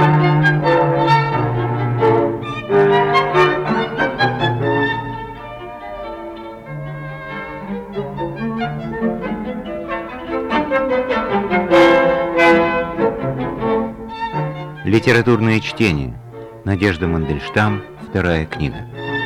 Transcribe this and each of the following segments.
Литературное чтение. Надежда Мандельштам. Вторая книга.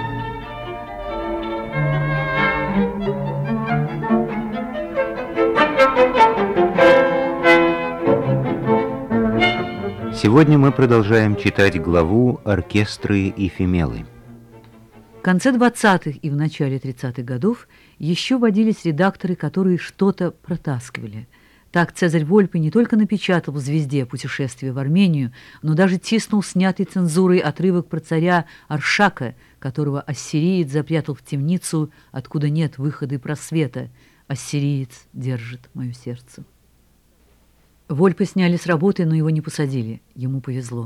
Сегодня мы продолжаем читать главу «Оркестры и фемелы». В конце 20-х и в начале 30-х годов еще водились редакторы, которые что-то протаскивали. Так Цезарь Вольпе не только напечатал в «Звезде» путешествие в Армению, но даже тиснул снятый цензурой отрывок про царя Аршака, которого ассириец запрятал в темницу, откуда нет выхода и просвета. «Ассириец держит мое сердце». Вольпе сняли с работы, но его не посадили. Ему повезло.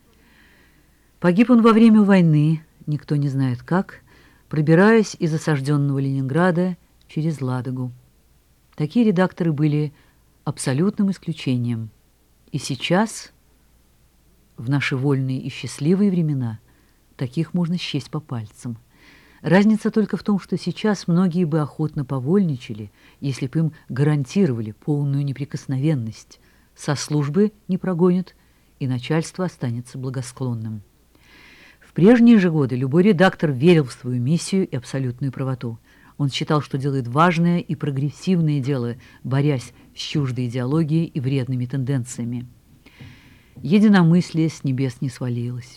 Погиб он во время войны, никто не знает как, пробираясь из осажденного Ленинграда через Ладогу. Такие редакторы были абсолютным исключением. И сейчас, в наши вольные и счастливые времена, таких можно счесть по пальцам. Разница только в том, что сейчас многие бы охотно повольничали, если бы им гарантировали полную неприкосновенность. Со службы не прогонят, и начальство останется благосклонным. В прежние же годы любой редактор верил в свою миссию и абсолютную правоту. Он считал, что делает важное и прогрессивное дело, борясь с чуждой идеологией и вредными тенденциями. Единомыслие с небес не свалилось.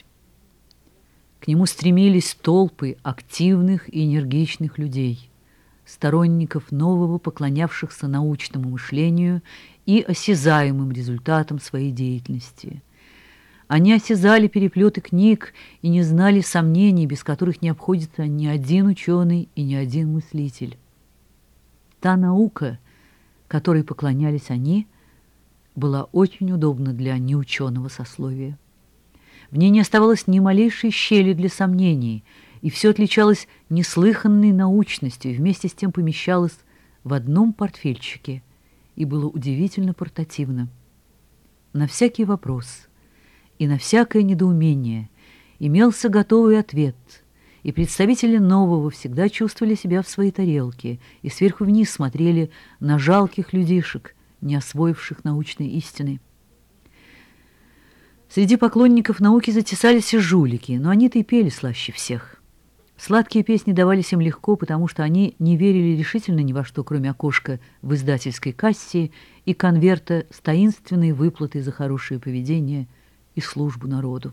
К нему стремились толпы активных и энергичных людей, сторонников нового, поклонявшихся научному мышлению и осязаемым результатам своей деятельности. Они осязали переплеты книг и не знали сомнений, без которых не обходится ни один ученый и ни один мыслитель. Та наука, которой поклонялись они, была очень удобна для неученого сословия. В ней не оставалось ни малейшей щели для сомнений, и все отличалось неслыханной научностью и вместе с тем помещалось в одном портфельчике и было удивительно портативно. На всякий вопрос и на всякое недоумение имелся готовый ответ, и представители нового всегда чувствовали себя в своей тарелке и сверху вниз смотрели на жалких людишек, не освоивших научной истины. Среди поклонников науки затесались и жулики, но они-то и пели слаще всех. Сладкие песни давались им легко, потому что они не верили решительно ни во что, кроме окошка в издательской кассе и конверта с таинственной выплатой за хорошее поведение и службу народу.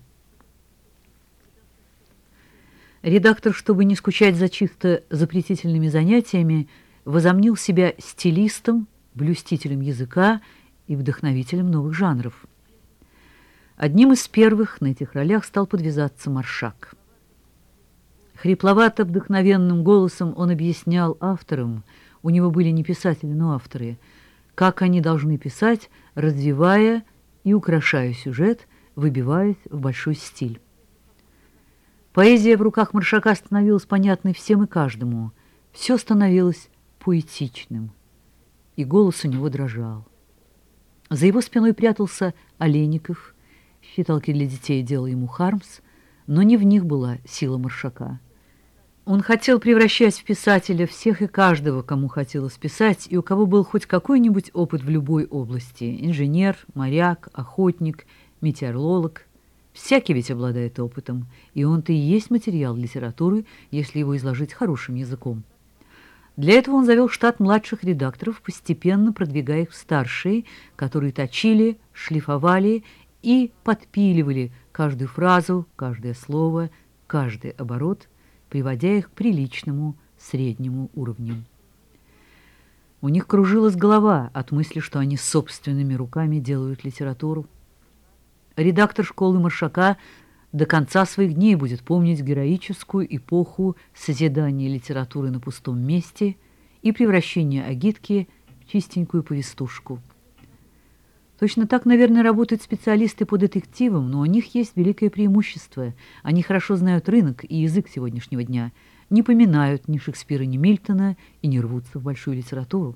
Редактор, чтобы не скучать за чисто запретительными занятиями, возомнил себя стилистом, блюстителем языка и вдохновителем новых жанров. Одним из первых на этих ролях стал подвязаться Маршак. Хрипловато-вдохновенным голосом он объяснял авторам, у него были не писатели, но авторы, как они должны писать, развивая и украшая сюжет, выбиваясь в большой стиль. Поэзия в руках Маршака становилась понятной всем и каждому, все становилось поэтичным, и голос у него дрожал. За его спиной прятался Олейников, считалки для детей делал ему Хармс, но не в них была сила Маршака. Он хотел превращать в писателя всех и каждого, кому хотелось писать, и у кого был хоть какой-нибудь опыт в любой области – инженер, моряк, охотник, метеоролог. Всякий ведь обладает опытом, и он-то и есть материал литературы, если его изложить хорошим языком. Для этого он завел штат младших редакторов, постепенно продвигая их в старшие, которые точили, шлифовали и подпиливали каждую фразу, каждое слово, каждый оборот, приводя их к приличному среднему уровню. У них кружилась голова от мысли, что они собственными руками делают литературу. Редактор школы Маршака до конца своих дней будет помнить героическую эпоху созидания литературы на пустом месте и превращения агитки в чистенькую повестушку. Точно так, наверное, работают специалисты по детективам, но у них есть великое преимущество. Они хорошо знают рынок и язык сегодняшнего дня, не поминают ни Шекспира, ни Мильтона и не рвутся в большую литературу.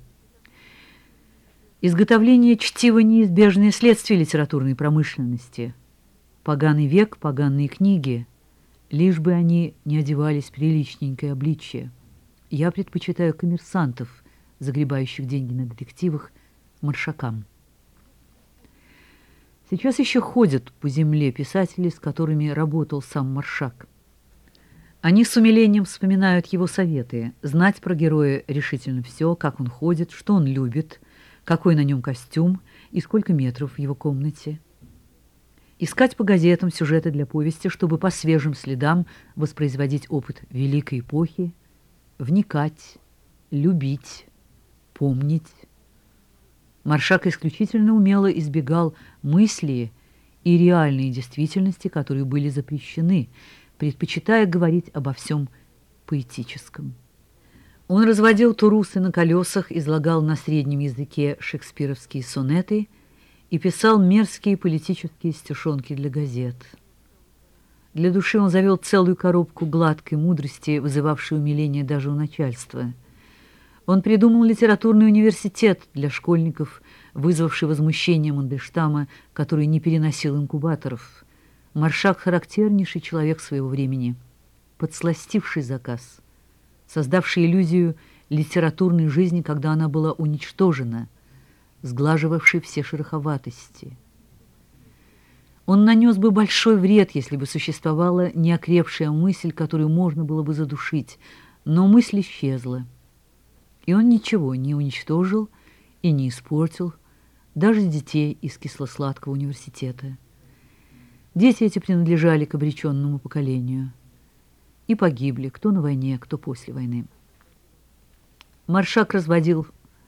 Изготовление чтива – неизбежное следствие литературной промышленности. Поганый век, поганые книги, лишь бы они не одевались в приличненькое обличье. Я предпочитаю коммерсантов, загребающих деньги на детективах, маршакам. Сейчас еще ходят по земле писатели, с которыми работал сам Маршак. Они с умилением вспоминают его советы: знать про героя решительно все, как он ходит, что он любит, какой на нем костюм и сколько метров в его комнате. Искать по газетам сюжеты для повести, чтобы по свежим следам воспроизводить опыт великой эпохи, вникать, любить, помнить. Маршак исключительно умело избегал мысли и реальной действительности, которые были запрещены, предпочитая говорить обо всем поэтическом. Он разводил турусы на колесах, излагал на среднем языке шекспировские сонеты и писал мерзкие политические стишонки для газет. Для души он завел целую коробку гладкой мудрости, вызывавшей умиление даже у начальства. Он придумал литературный университет для школьников, вызвавший возмущение Мандельштама, который не переносил инкубаторов. Маршак — характернейший человек своего времени, подсластивший заказ, создавший иллюзию литературной жизни, когда она была уничтожена, сглаживавший все шероховатости. Он нанес бы большой вред, если бы существовала неокрепшая мысль, которую можно было бы задушить, но мысль исчезла. И он ничего не уничтожил и не испортил, даже детей из кисло-сладкого университета. Дети эти принадлежали к обреченному поколению и погибли, кто на войне, кто после войны. Маршак разводил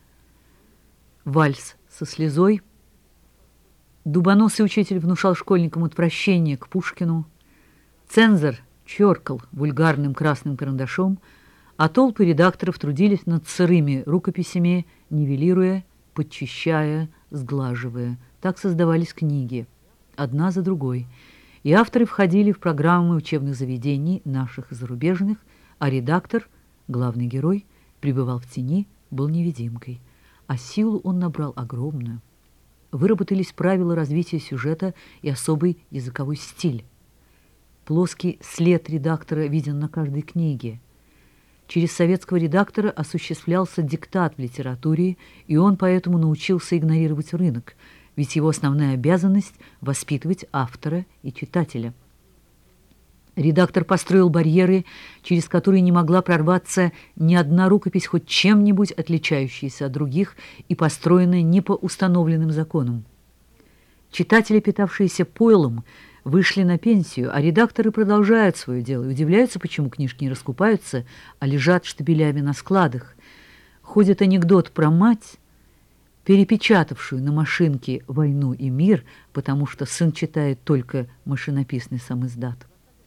вальс со слезой. Дубоносый учитель внушал школьникам отвращение к Пушкину. Цензор черкал вульгарным красным карандашом, а толпы редакторов трудились над сырыми рукописями, нивелируя, подчищая, сглаживая. Так создавались книги, одна за другой, и авторы входили в программы учебных заведений, наших и зарубежных, а редактор, главный герой, пребывал в тени, был невидимкой, а силу он набрал огромную. Выработались правила развития сюжета и особый языковой стиль. Плоский след редактора виден на каждой книге. Через советского редактора осуществлялся диктат в литературе, и он поэтому научился игнорировать рынок, ведь его основная обязанность – воспитывать автора и читателя. Редактор построил барьеры, через которые не могла прорваться ни одна рукопись, хоть чем-нибудь отличающаяся от других и построенная не по установленным законам. Читатели, питавшиеся пойлом, вышли на пенсию, а редакторы продолжают свое дело и удивляются, почему книжки не раскупаются, а лежат штабелями на складах. Ходит анекдот про мать, перепечатавшую на машинке «Войну и мир», потому что сын читает только машинописный самиздат.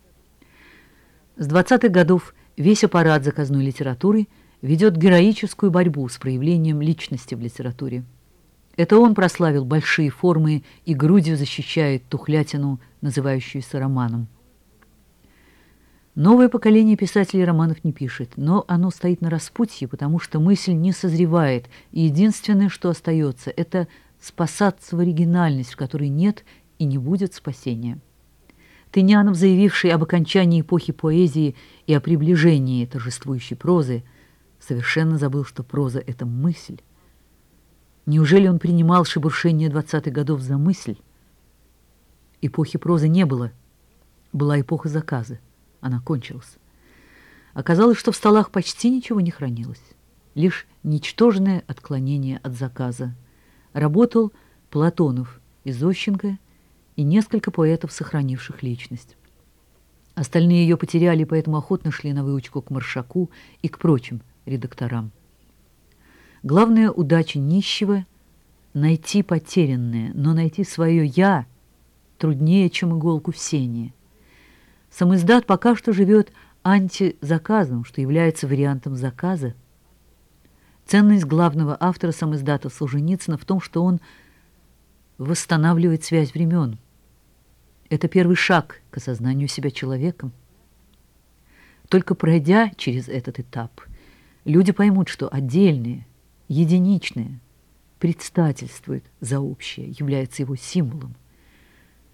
С 20-х годов весь аппарат заказной литературы ведет героическую борьбу с проявлением личности в литературе. Это он прославил большие формы и грудью защищает тухлятину, называющуюся романом. Новое поколение писателей романов не пишет, но оно стоит на распутье, потому что мысль не созревает, и единственное, что остается, это спасаться в оригинальность, в которой нет и не будет спасения. Тынянов, заявивший об окончании эпохи поэзии и о приближении торжествующей прозы, совершенно забыл, что проза — это мысль. Неужели он принимал шебуршение 20-х годов за мысль? Эпохи прозы не было. Была эпоха заказа. Она кончилась. Оказалось, что в столах почти ничего не хранилось. Лишь ничтожное отклонение от заказа. Работал Платонов и Зощенко и несколько поэтов, сохранивших личность. Остальные ее потеряли, поэтому охотно шли на выучку к Маршаку и к прочим редакторам. Главная удача нищего — найти потерянное, но найти свое «я» труднее, чем иголку в сене. Самиздат пока что живет антизаказом, что является вариантом заказа. Ценность главного автора самиздата Солженицына в том, что он восстанавливает связь времен. Это первый шаг к осознанию себя человеком. Только пройдя через этот этап, люди поймут, что отдельные, единичное предстательствует за общее, является его символом.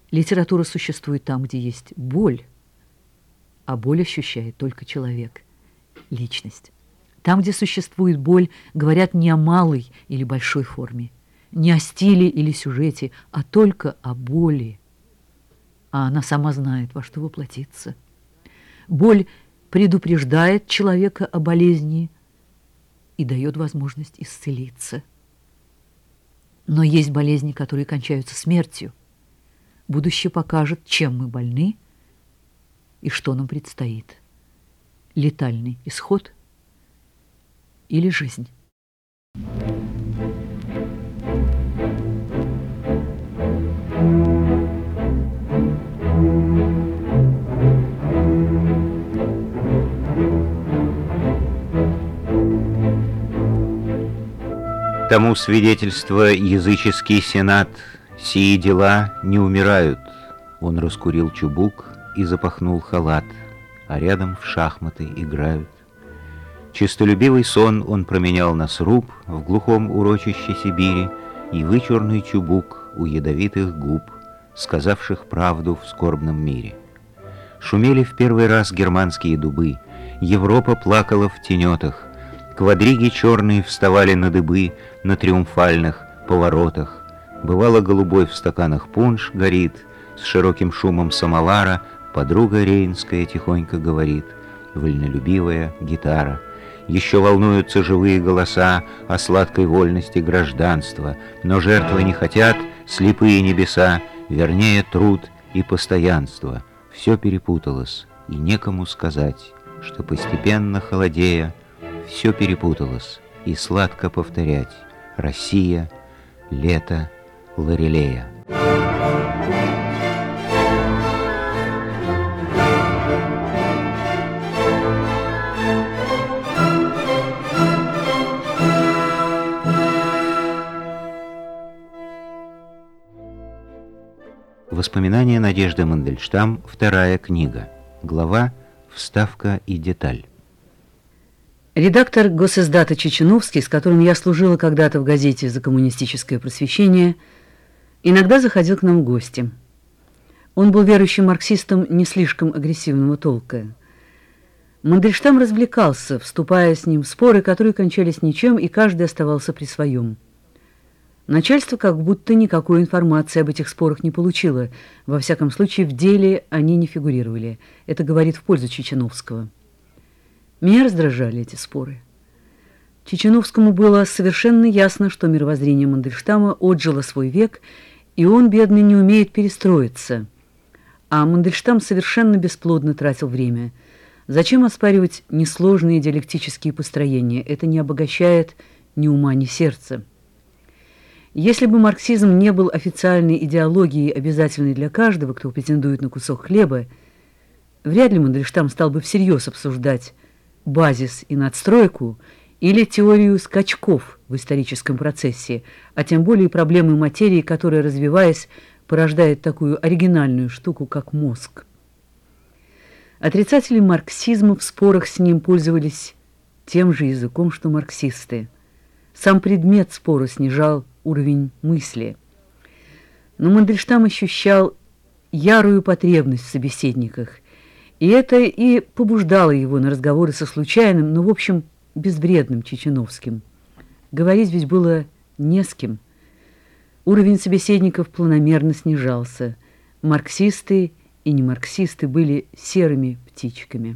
Литература существует там, где есть боль, а боль ощущает только человек, личность. Там, где существует боль, говорят не о малой или большой форме, не о стиле или сюжете, а только о боли. А она сама знает, во что воплотиться. Боль предупреждает человека о болезни и дает возможность исцелиться. Но есть болезни, которые кончаются смертью. Будущее покажет, чем мы больны и что нам предстоит. Летальный исход или жизнь. Тому свидетельство языческий сенат, сии дела не умирают. Он раскурил чубук и запахнул халат, а рядом в шахматы играют. Честолюбивый сон он променял на сруб в глухом урочище Сибири и вычурный чубук у ядовитых губ, сказавших правду в скорбном мире. Шумели в первый раз германские дубы, Европа плакала в тенетах, квадриги черные вставали на дыбы на триумфальных поворотах. Бывало, голубой в стаканах пунш горит, с широким шумом самовара подруга рейнская тихонько говорит, вольнолюбивая гитара. Еще волнуются живые голоса о сладкой вольности гражданства, но жертвы не хотят, слепые небеса, вернее труд и постоянство. Все перепуталось, и некому сказать, что постепенно холодея, все перепуталось, и сладко повторять: Россия, лето, Лорелея. Воспоминания Надежды Мандельштам, вторая книга. Глава «Вставка и деталь». Редактор Госиздата Чеченовский, с которым я служила когда-то в газете «За коммунистическое просвещение», иногда заходил к нам в гости. Он был верующим марксистом не слишком агрессивного толка. Мандельштам развлекался, вступая с ним в споры, которые кончались ничем, и каждый оставался при своем. Начальство как будто никакой информации об этих спорах не получило. Во всяком случае, в деле они не фигурировали. Это говорит в пользу Чеченовского. Меня раздражали эти споры. Чеченовскому было совершенно ясно, что мировоззрение Мандельштама отжило свой век, и он, бедный, не умеет перестроиться. А Мандельштам совершенно бесплодно тратил время. Зачем оспаривать несложные диалектические построения? Это не обогащает ни ума, ни сердца. Если бы марксизм не был официальной идеологией, обязательной для каждого, кто претендует на кусок хлеба, вряд ли Мандельштам стал бы всерьез обсуждать базис и надстройку или теорию скачков в историческом процессе, а тем более проблемы материи, которая, развиваясь, порождает такую оригинальную штуку, как мозг. Отрицатели марксизма в спорах с ним пользовались тем же языком, что марксисты. Сам предмет спора снижал уровень мысли. Но Мандельштам ощущал ярую потребность в собеседниках, и это и побуждало его на разговоры со случайным, но, в общем, безвредным Чеченовским. Говорить ведь было не с кем. Уровень собеседников планомерно снижался. Марксисты и немарксисты были серыми птичками.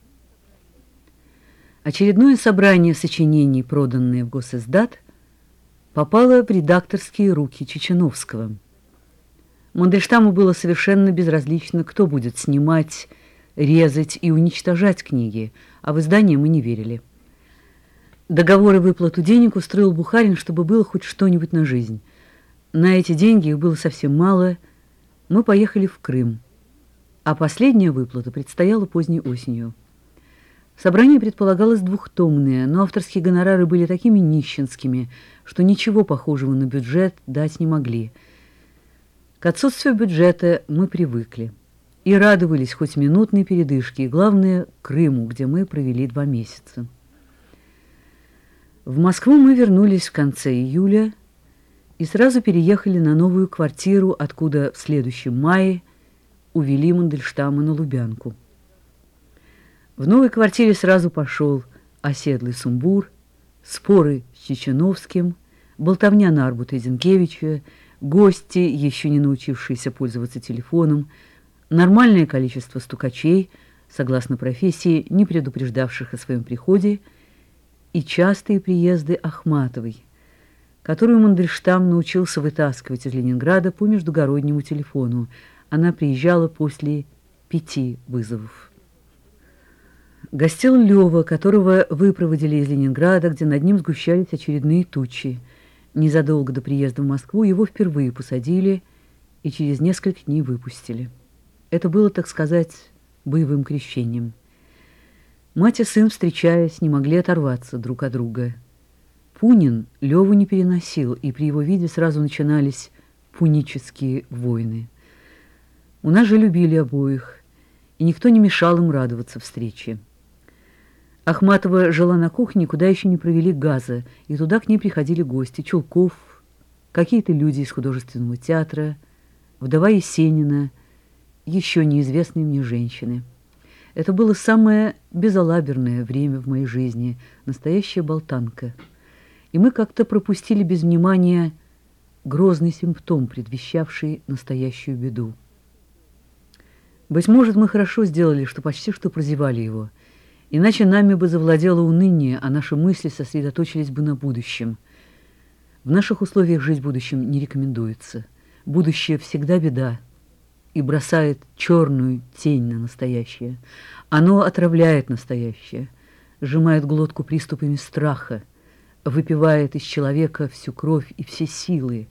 Очередное собрание сочинений, проданное в Госиздат, попало в редакторские руки Чеченовского. Мандельштаму было совершенно безразлично, кто будет снимать, резать и уничтожать книги, а в издание мы не верили. Договор и выплату денег устроил Бухарин, чтобы было хоть что-нибудь на жизнь. На эти деньги, их было совсем мало, мы поехали в Крым, а последняя выплата предстояла поздней осенью. Собрание предполагалось двухтомное, но авторские гонорары были такими нищенскими, что ничего похожего на бюджет дать не могли. К отсутствию бюджета мы привыкли и радовались хоть минутной передышке, и, главное, Крыму, где мы провели 2 месяца. В Москву мы вернулись в конце июля и сразу переехали на новую квартиру, откуда в следующем мае увели Мандельштама на Лубянку. В новой квартире сразу пошел оседлый сумбур, споры с Чеченовским, болтовня Нарбута и Зинкевича, гости, еще не научившиеся пользоваться телефоном, нормальное количество стукачей, согласно профессии, не предупреждавших о своем приходе, и частые приезды Ахматовой, которую Мандельштам научился вытаскивать из Ленинграда по междугороднему телефону. Она приезжала после 5 вызовов. Гостил Лёва, которого выпроводили из Ленинграда, где над ним сгущались очередные тучи. Незадолго до приезда в Москву его впервые посадили и через несколько дней выпустили. Это было, так сказать, боевым крещением. Мать и сын, встречаясь, не могли оторваться друг от друга. Пунин Леву не переносил, и при его виде сразу начинались пунические войны. У нас же любили обоих, и никто не мешал им радоваться встрече. Ахматова жила на кухне, куда еще не провели газа, и туда к ней приходили гости: Чулков, какие-то люди из художественного театра, вдова Есенина, еще неизвестные мне женщины. Это было самое безалаберное время в моей жизни, настоящая болтанка. И мы как-то пропустили без внимания грозный симптом, предвещавший настоящую беду. Быть может, мы хорошо сделали, что почти что прозевали его, иначе нами бы завладело уныние, а наши мысли сосредоточились бы на будущем. В наших условиях жить будущим не рекомендуется. Будущее всегда беда и бросает черную тень на настоящее. Оно отравляет настоящее, сжимает глотку приступами страха, выпивает из человека всю кровь и все силы.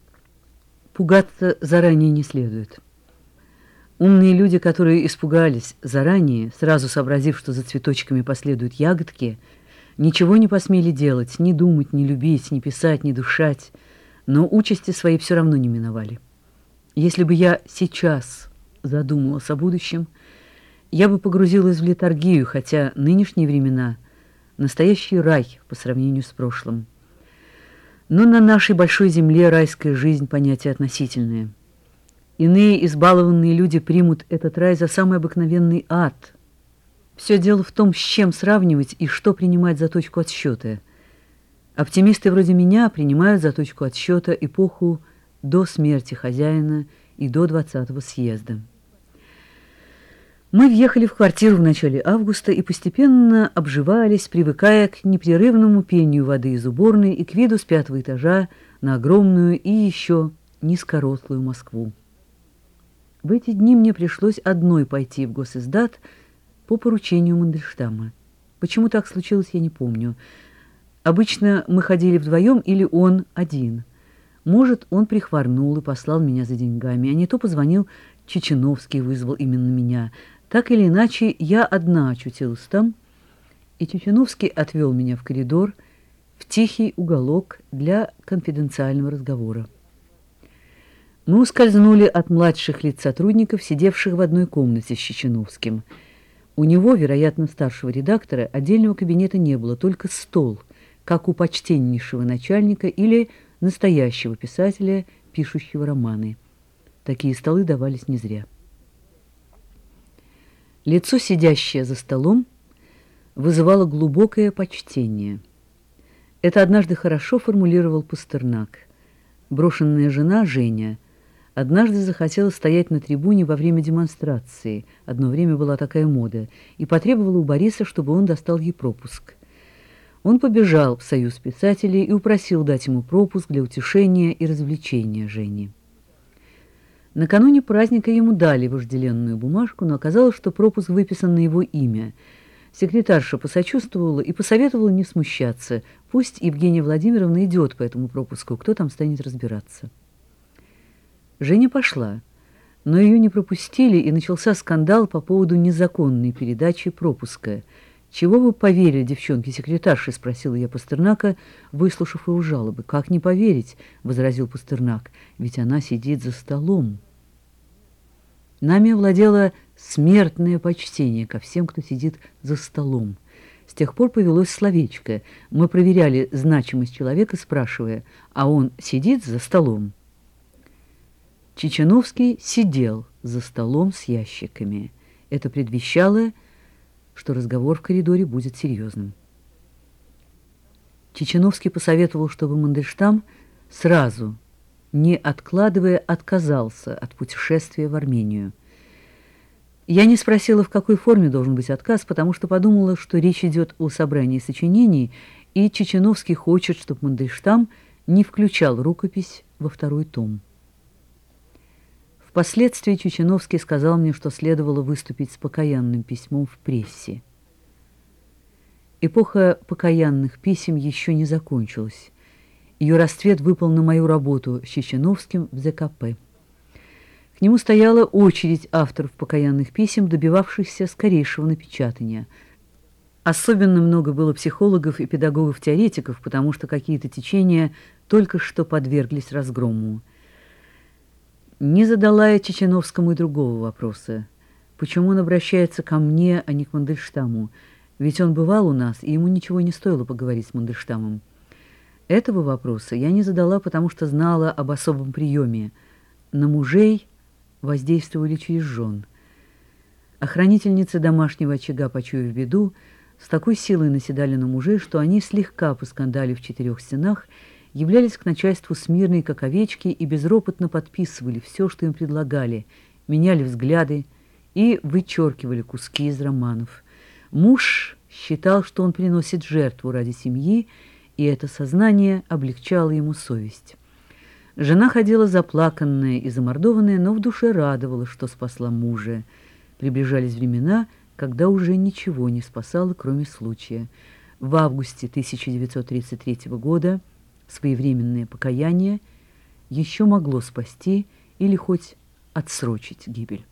Пугаться заранее не следует. Умные люди, которые испугались заранее, сразу сообразив, что за цветочками последуют ягодки, ничего не посмели делать, ни думать, ни любить, ни писать, ни дышать, но участи свои все равно не миновали. Если бы я сейчас задумалась о будущем, я бы погрузилась в летаргию, хотя нынешние времена — настоящий рай по сравнению с прошлым. Но на нашей большой земле райская жизнь — понятие относительное. Иные избалованные люди примут этот рай за самый обыкновенный ад. Все дело в том, с чем сравнивать и что принимать за точку отсчета. Оптимисты вроде меня принимают за точку отсчета эпоху до смерти хозяина и до 20-го съезда. Мы въехали в квартиру в начале августа и постепенно обживались, привыкая к непрерывному пению воды из уборной и к виду с 5-го этажа на огромную и еще низкорослую Москву. В эти дни мне пришлось одной пойти в госиздат по поручению Мандельштама. Почему так случилось, я не помню. Обычно мы ходили вдвоем или он один. Может, он прихворнул и послал меня за деньгами, а не то позвонил Чеченовский и вызвал именно меня. Так или иначе, я одна очутилась там, и Чеченовский отвел меня в коридор, в тихий уголок для конфиденциального разговора. Мы ускользнули от младших лиц сотрудников, сидевших в одной комнате с Чеченовским. У него, вероятно, старшего редактора, отдельного кабинета не было, только стол, как у почтеннейшего начальника или настоящего писателя, пишущего романы. Такие столы давались не зря. Лицо, сидящее за столом, вызывало глубокое почтение. Это однажды хорошо формулировал Пастернак. Брошенная жена, Женя, однажды захотела стоять на трибуне во время демонстрации, одно время была такая мода, и потребовала у Бориса, чтобы он достал ей пропуск. Он побежал в Союз писателей и упросил дать ему пропуск для утешения и развлечения Жени. Накануне праздника ему дали вожделенную бумажку, но оказалось, что пропуск выписан на его имя. Секретарша посочувствовала и посоветовала не смущаться. Пусть Евгения Владимировна идет по этому пропуску, кто там станет разбираться. Женя пошла, но ее не пропустили, и начался скандал по поводу незаконной передачи пропуска. «Чего вы поверили, девчонки-секретарши?» — спросила я Пастернака, выслушав его жалобы. «Как не поверить?» — возразил Пастернак. «Ведь она сидит за столом». Нами овладело смертное почтение ко всем, кто сидит за столом. С тех пор повелось словечко. Мы проверяли значимость человека, спрашивая, а он сидит за столом. Чеченовский сидел за столом с ящиками. Это предвещало, что разговор в коридоре будет серьезным. Чеченовский посоветовал, чтобы Мандельштам сразу, не откладывая, отказался от путешествия в Армению. Я не спросила, в какой форме должен быть отказ, потому что подумала, что речь идет о собрании сочинений, и Чеченовский хочет, чтобы Мандельштам не включал рукопись во второй том. Впоследствии Чеченовский сказал мне, что следовало выступить с покаянным письмом в прессе. Эпоха покаянных писем еще не закончилась. Ее расцвет выпал на мою работу с Чеченовским в ЗКП. К нему стояла очередь авторов покаянных писем, добивавшихся скорейшего напечатания. Особенно много было психологов и педагогов-теоретиков, потому что какие-то течения только что подверглись разгрому. Не задала я Чеченовскому и другого вопроса. Почему он обращается ко мне, а не к Мандельштаму? Ведь он бывал у нас, и ему ничего не стоило поговорить с Мандельштамом. Этого вопроса я не задала, потому что знала об особом приеме. На мужей воздействовали через жен. Охранительницы домашнего очага, почуяв беду, с такой силой наседали на мужей, что они, слегка поскандалив в четырех стенах, являлись к начальству смирные, как овечки, и безропотно подписывали все, что им предлагали, меняли взгляды и вычеркивали куски из романов. Муж считал, что он приносит жертву ради семьи, и это сознание облегчало ему совесть. Жена ходила заплаканная и замордованная, но в душе радовалась, что спасла мужа. Приближались времена, когда уже ничего не спасало, кроме случая. В августе 1933 года своевременное покаяние еще могло спасти или хоть отсрочить гибель.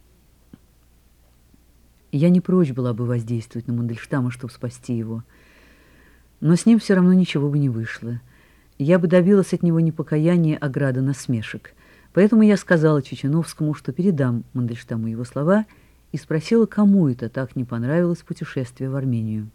Я не прочь была бы воздействовать на Мандельштама, чтобы спасти его, но с ним все равно ничего бы не вышло. Я бы добилась от него не покаяния, а града насмешек. Поэтому я сказала Чеченовскому, что передам Мандельштаму его слова, и спросила, кому это так не понравилось путешествие в Армению.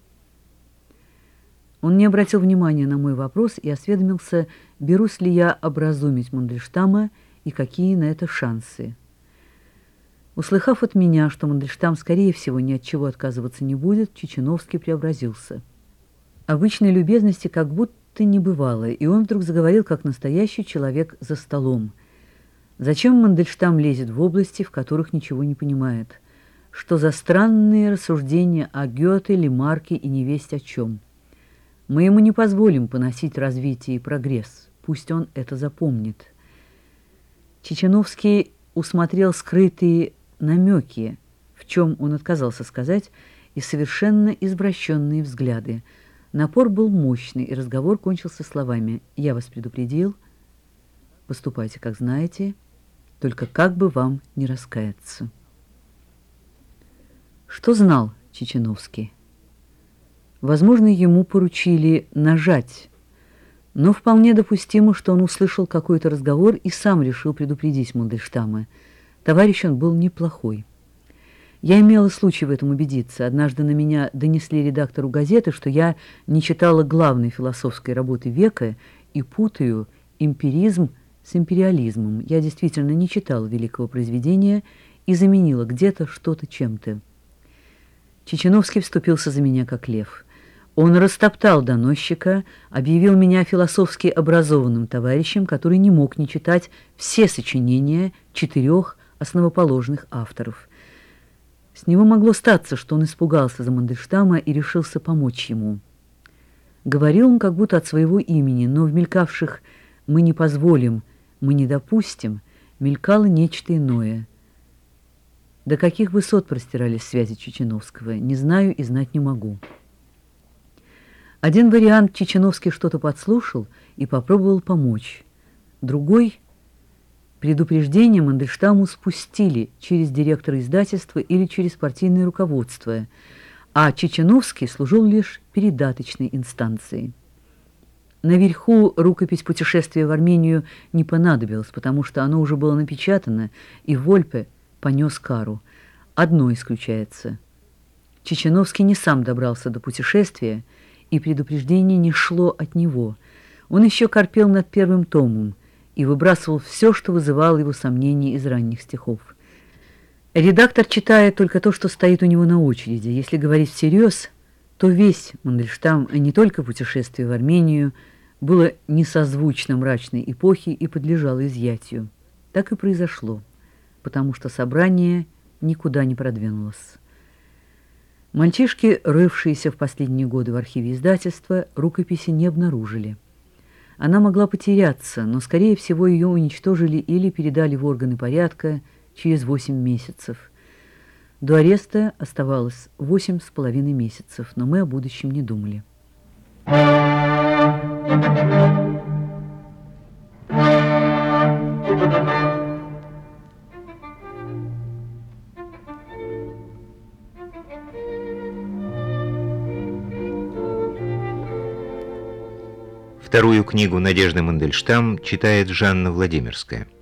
Он не обратил внимания на мой вопрос и осведомился, берусь ли я образумить Мандельштама и какие на это шансы. Услыхав от меня, что Мандельштам, скорее всего, ни от чего отказываться не будет, Чеченовский преобразился. Обычной любезности как будто не бывало, и он вдруг заговорил, как настоящий человек за столом. Зачем Мандельштам лезет в области, в которых ничего не понимает? Что за странные рассуждения о Гёте, Лемарке и невесть о чем? Мы ему не позволим поносить развитие и прогресс. Пусть он это запомнит. Чеченовский усмотрел скрытые намеки, в чем он отказался сказать, и совершенно извращенные взгляды. Напор был мощный, и разговор кончился словами: «Я вас предупредил, поступайте, как знаете, только как бы вам не раскаяться». Что знал Чеченовский? Возможно, ему поручили нажать, но вполне допустимо, что он услышал какой-то разговор и сам решил предупредить Мандельштама. Товарищ он был неплохой. Я имела случай в этом убедиться. Однажды на меня донесли редактору газеты, что я не читала главной философской работы века и путаю эмпиризм с империализмом. Я действительно не читала великого произведения и заменила где-то что-то чем-то. Чеченовский вступился за меня как лев. Он растоптал доносчика, объявил меня философски образованным товарищем, который не мог не читать все сочинения 4 основоположных авторов. С него могло статься, что он испугался за Мандельштама и решился помочь ему. Говорил он как будто от своего имени, но в мелькавших «мы не позволим», «мы не допустим» мелькало нечто иное. До каких высот простирались связи Чеченовского, не знаю и знать не могу. Один вариант: Чеченовский что-то подслушал и попробовал помочь. Другой: предупреждение Мандельштаму спустили через директора издательства или через партийное руководство, а Чеченовский служил лишь передаточной инстанцией. Наверху рукопись «Путешествия в Армению» не понадобилась, потому что оно уже было напечатано, и Вольпе понес кару. Одно исключается. Чеченовский не сам добрался до путешествия, и предупреждение не шло от него. Он еще корпел над первым томом и выбрасывал все, что вызывало его сомнения из ранних стихов. Редактор читает только то, что стоит у него на очереди. Если говорить всерьез, то весь Мандельштам, а не только путешествие в Армению, было несозвучно мрачной эпохи и подлежало изъятию. Так и произошло, потому что собрание никуда не продвинулось. Мальчишки, рывшиеся в последние годы в архиве издательства, рукописи не обнаружили. Она могла потеряться, но, скорее всего, ее уничтожили или передали в органы порядка через 8 месяцев. До ареста оставалось 8,5 месяцев, но мы о будущем не думали. Вторую книгу Надежды Мандельштам читает Жанна Владимирская.